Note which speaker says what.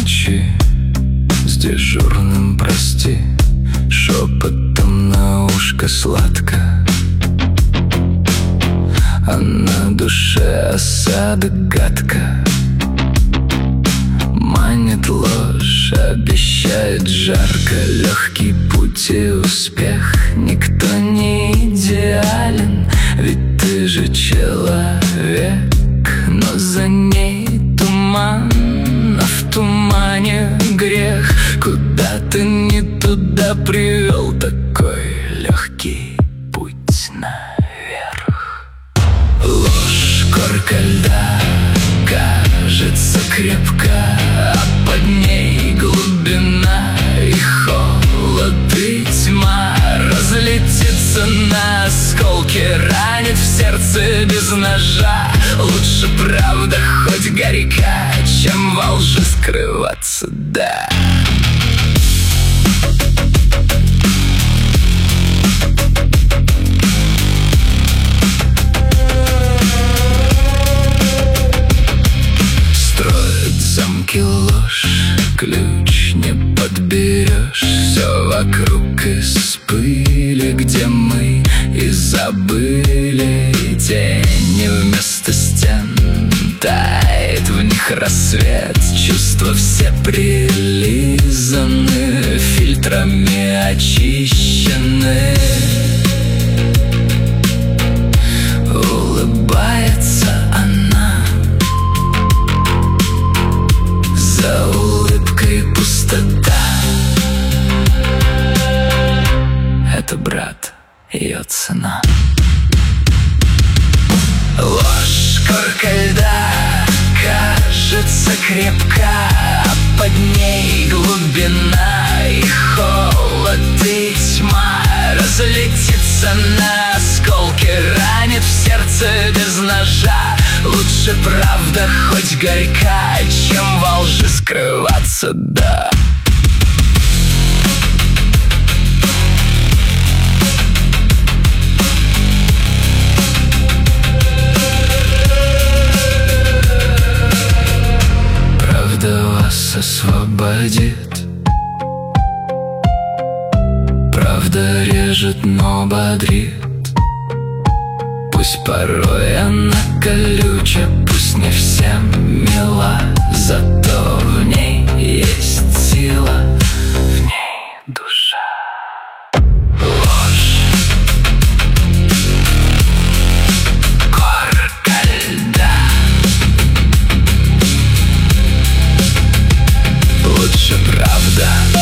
Speaker 1: ночи с дежурным прости, шепотом на ушко сладко, а на душе осадок гадко. Манит ложь, обещает жарко, легкий путь и успех. Никто не идеален, ведь ты же человек. Но за ней туман, а в тумане грех. Куда ты не туда привел такой легкий путь наверх? Ложь, корка льда, кажется крепка, а под ней глубина и холод, и тьма. Разлетится на осколки, ранит в сердце без ножа. Лучше правда хоть горька, чем во лжи скрываться, да. Замки ложь, ключ не подберешь. Все вокруг из пыли, где мы и забыли. И тени вместо стен, тает в них рассвет. Чувства все прилизаны, фильтрами очищены. Улыбается она, за улыбкой пустота. Это, брат, ее цена. Ложь, корка льда, кажется крепка, а под ней глубина и холод, и тьма. Разлетится на осколки, ранит в сердце без ножа. Лучше правда хоть горька, чем во лжи скрываться, да. Правда вас освободит, правда режет, но бодрит. Пусть порой она колюча, пусть не всем мила, зато в ней есть сила, в ней душа. Ложь, корка льда, лучше правда